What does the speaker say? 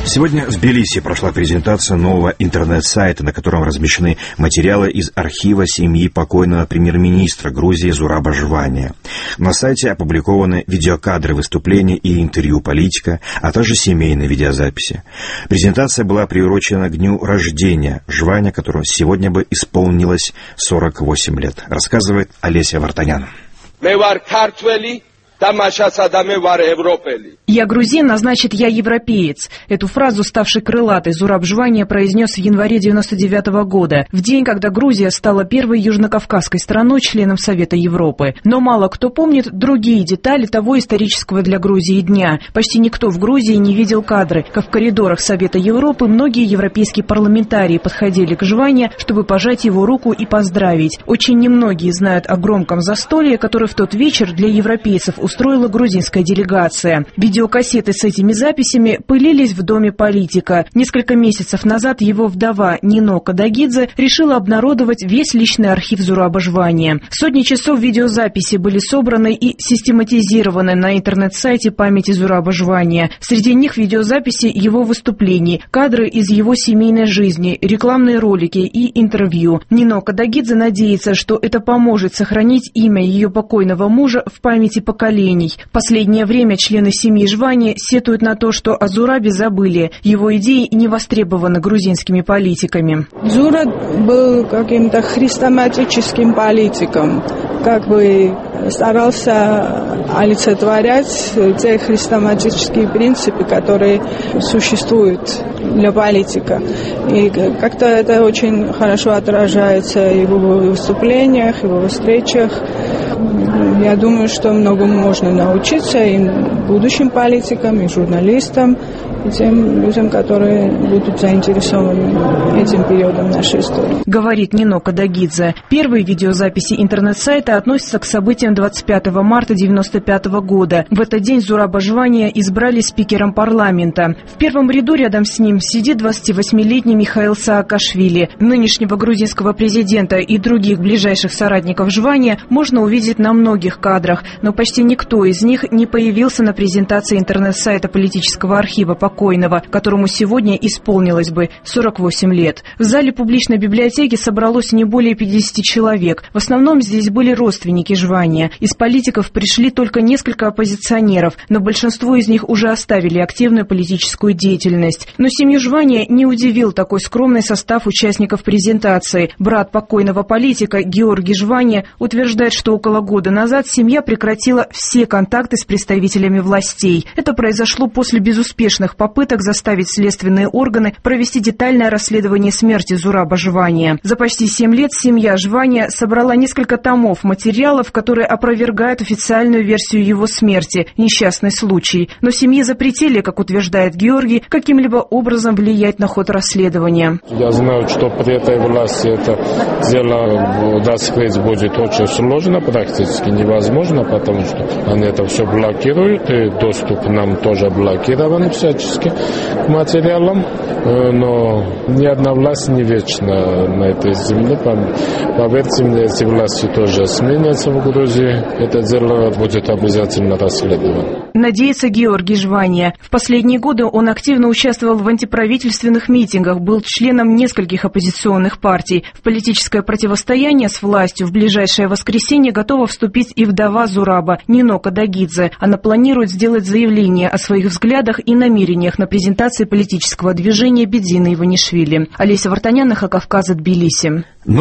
Сегодня в Тбилиси прошла презентация нового интернет-сайта, на котором размещены материалы из архива семьи покойного премьер-министра Грузии Зураба Жвания. На сайте опубликованы видеокадры выступлений и интервью политика, а также семейные видеозаписи. Презентация была приурочена к дню рождения Жвания, которому сегодня бы исполнилось 48 лет, рассказывает Олеся Вартанян. «Я грузин, а значит, я европеец». Эту фразу, ставшей крылатой, Зураб Жвания произнес в январе 1999 года, в день, когда Грузия стала первой южнокавказской страной, членом Совета Европы. Но мало кто помнит другие детали того исторического для Грузии дня. Почти никто в Грузии не видел кадры, как в коридорах Совета Европы многие европейские парламентарии подходили к Жвания, чтобы пожать его руку и поздравить. Очень немногие знают о громком застолье, которое в тот вечер для европейцев устроила грузинская делегация. Видеокассеты с этими записями пылились в доме политика. Несколько месяцев назад его вдова Нино Кадагидзе решила обнародовать весь личный архив Зураба Жвания. Сотни часов видеозаписи были собраны и систематизированы на интернет-сайте памяти Зураба Жвания. Среди них видеозаписи его выступлений, кадры из его семейной жизни, рекламные ролики и интервью. Нино Кадагидзе надеется, что это поможет сохранить имя ее покойного мужа в памяти поколений. Последнее время члены семьи Жвания сетуют на то, что о Зурабе забыли. Его идеи не востребованы грузинскими политиками. Зураб был каким-то хрестоматическим политиком, как бы старался олицетворять те хрестоматические принципы, которые существуют для политика. И как-то это очень хорошо отражается и в его выступлениях, и в его встречах. Я думаю, что многому можно научиться и будущим политикам, и журналистам, и тем людям, которые будут заинтересованы этим периодом нашей истории. Говорит Нино Кадагидзе. Первые видеозаписи интернет-сайта относятся к событиям 25 марта 1995 года. В этот день Зураба Жвания избрали спикером парламента. В первом ряду рядом с ним сидит 28-летний Михаил Саакашвили. Нынешнего грузинского президента и других ближайших соратников Жвания можно увидеть на многих кадрах, но почти никто из них не появился на презентации интернет-сайта политического архива покойного, которому сегодня исполнилось бы 48 лет. В зале публичной библиотеки собралось не более 50 человек. В основном здесь были родственники Жвания. Из политиков пришли только несколько оппозиционеров, но большинство из них уже оставили активную политическую деятельность. Но семью Жвания не удивил такой скромный состав участников презентации. Брат покойного политика Георгий Жвания утверждает, что около года назад семья прекратила все контакты с представителями властей. Это произошло после безуспешных попыток заставить следственные органы провести детальное расследование смерти Зураба Жвания. За почти 7 лет семья Жвания собрала несколько томов материалов, которые опровергают официальную версию его смерти – несчастный случай. Но семье запретили, как утверждает Георгий, каким-либо образом влиять на ход расследования. Я знаю, что при этой власти это дело доскрыть будет очень сложно, практически невозможно, потому что они это все блокируют, и доступ нам тоже блокирован всячески к материалам, но ни одна власть не вечна на этой земле. Поверьте мне, эти власти тоже сменятся в Грузии, это дело будет обязательно расследовано. Надеется Георгий Жвания. В последние годы он активно участвовал в антиправительственных митингах, был членом нескольких оппозиционных партий. В политическое противостояние с властью в ближайшее воскресенье готова вступить и вдова Зураба Нино Кадагидзе. Она планирует сделать заявление о своих взглядах и намерениях на презентации политического движения Бедзины Иванишвили. Олеся Вартанян, Кавказ, Тбилиси.